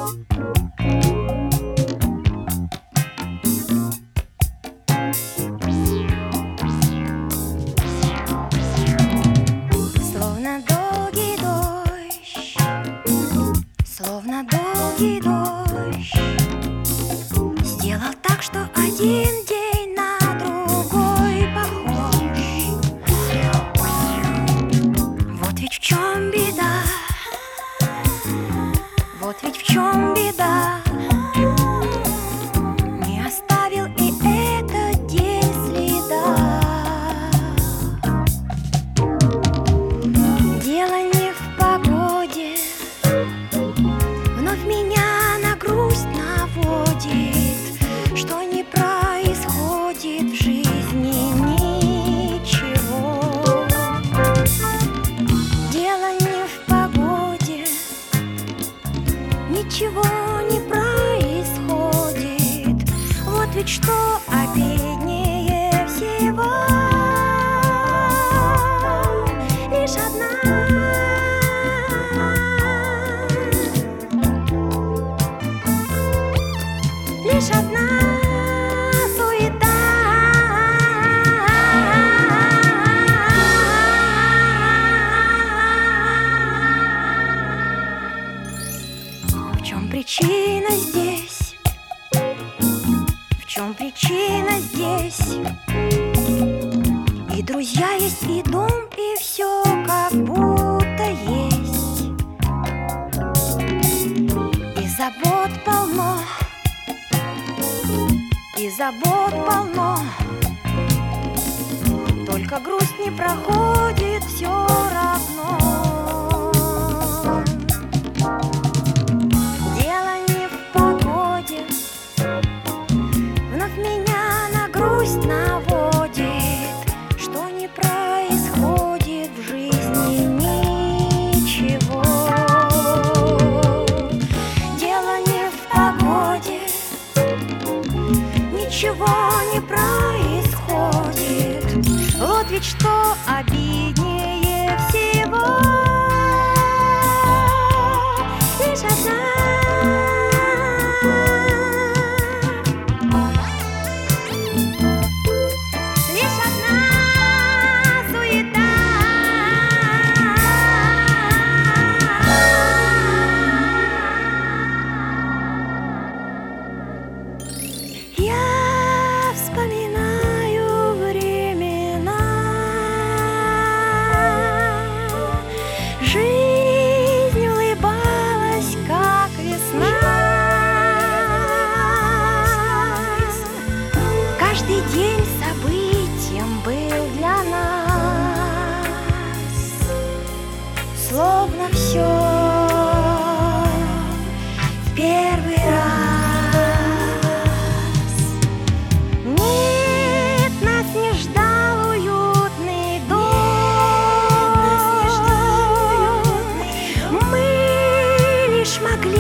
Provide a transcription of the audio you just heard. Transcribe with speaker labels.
Speaker 1: Словно долгий дождь, словно долгий дождь, сделал так, что один день на другой похож. Вот ведь в чем беда, вот ведь в чем беда. Не оставил и этот день следа. Дело не в погоде, вновь меня на грусть наводит, что не происходит в жизни ничего. Дело не в погоде, ничего не происходит. Вот ведь что обиднее всего. Лишь одна, лишь одна суета. В чем причина здесь? В чем причина здесь? И друзья есть, и дом, и все как будто есть. И забот полно, и забот полно. Только грусть не проходит все равно. Дело не в погоде, вновь меня на грусть наводит, что не происходит в жизни ничего. Дело не в погоде, ничего не происходит. Вот ведь что обиднее всего. Лишь одна, лишь одна суета. Я вспоминаю времена, жизнь улыбалась, как весна. Каждый день событием был для нас, словно все в первый раз. Нет, нас не ждал уютный дом. Мы лишь могли